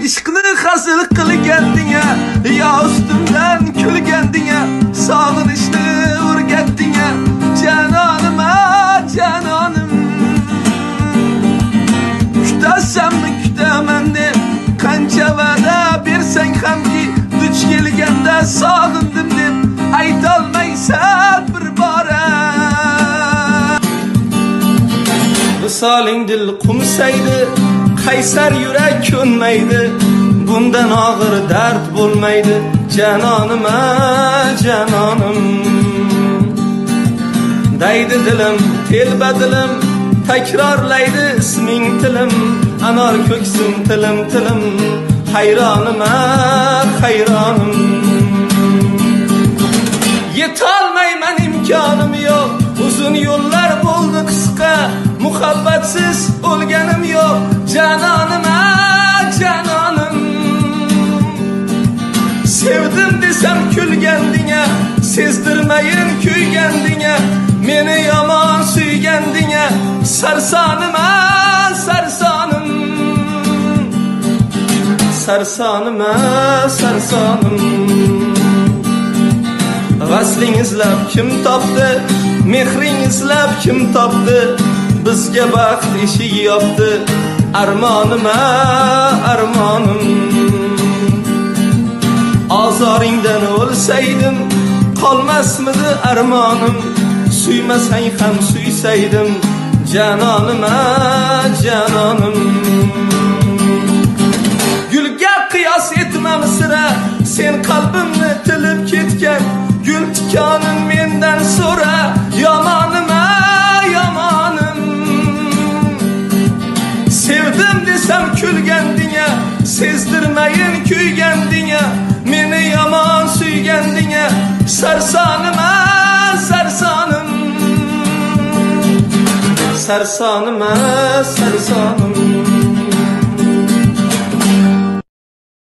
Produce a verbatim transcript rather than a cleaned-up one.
İşqni hazır qilgandinga, yo ustimdan kulgandinga, sog'inishni o'rgatdinga, janonim, janonim. Kutasanmi kutaman deb, qancha va'da bersang hamki, duch kelganda sog'indim deb aytolmaysan bir bora. Visoling dil qumsaydi, qaysar yurak ko'nmaydi, bundan og'ir dard bo'lmaydi, janonim, janonim. Daydi dilim, telba dilim, takrorlaydi isming tilim, anor ko'ksim tilim tilim, hayronim, hayronim. Yetolmayman, imkonim yo'q, uzun yo'llar bo'ldi qisqa, muhabbatsiz o'lganim yo'q, janonim, janonim. Sevdim desam kulgandinga, sezdirmayin kuygandinga, meni yomon suygandinga, sarsonim, sarsonim. Sarsonim, sarsonim. Vasling izlab kim topdi, mehring izlab kim topdi, bizga baxt eshik yopdi, armonim, armonim. Ozoringdan o'lsaydim, qolmasmidi armonim, suymasang ham suysaydim, janonim, janonim. Gulga qiyos etmam sira, sen qalbimni tilib ketgan, gul tikonim mendan so'ra, yomonim, yomonim. Sevdim desam kulgandinga, sezdirmayin kuygandinga, meni yomon suygandinga, sarsonim, sarsonim. Sarsonim, sarsonim.